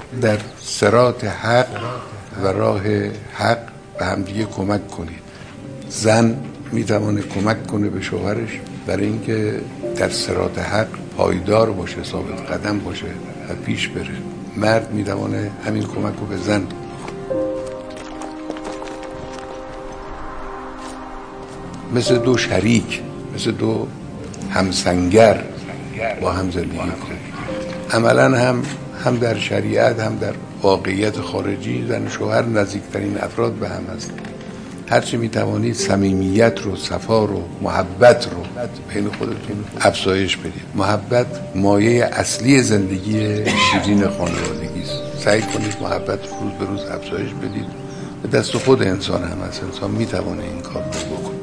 در صراط حق و راه حق به همدیگه کمک کنید. زن میتونه کمک کنه به شوهرش برای اینکه در صراط حق پایدار باشه، ثابت قدم باشه و پیش بره. مرد میتونه همین کمک رو به زن. مثل دو شریک، مثل دو همسنگر با هم زندگی کنید. عملا هم در شریعت هم در واقعیت خارجی زن و شوهر نزدیکترین افراد به هم هست. هرچی میتوانید صمیمیت رو، صفا رو، محبت رو بین خودتون افزایش بدید. محبت مایه اصلی زندگی شیرین خانوادگی است. سعی کنید محبت روز به روز افزایش بدید. به دست خود انسان هم هست. انسان میتونه این کار رو بکنه.